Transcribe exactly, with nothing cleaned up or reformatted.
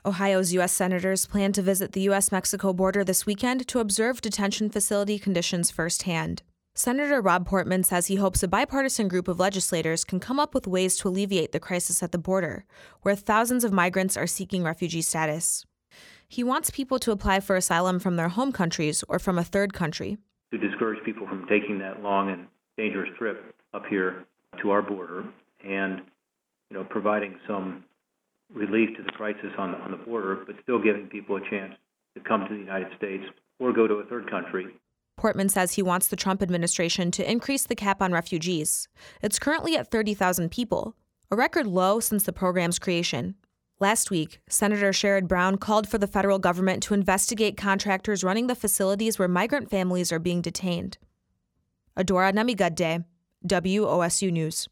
Ohio's U S senators plan to visit the U S Mexico border this weekend to observe detention facility conditions firsthand. Senator Rob Portman says he hopes a bipartisan group of legislators can come up with ways to alleviate the crisis at the border, where thousands of migrants are seeking refugee status. He wants people to apply for asylum from their home countries or from a third country. To discourage people from taking that long and dangerous trip up here to our border and, you know, providing some relief to the crisis on the, on the border, but still giving people a chance to come to the United States or go to a third country. Portman says he wants the Trump administration to increase the cap on refugees. It's currently at thirty thousand people, a record low since the program's creation. Last week, Senator Sherrod Brown called for the federal government to investigate contractors running the facilities where migrant families are being detained. Adora Namigadde, W O S U News.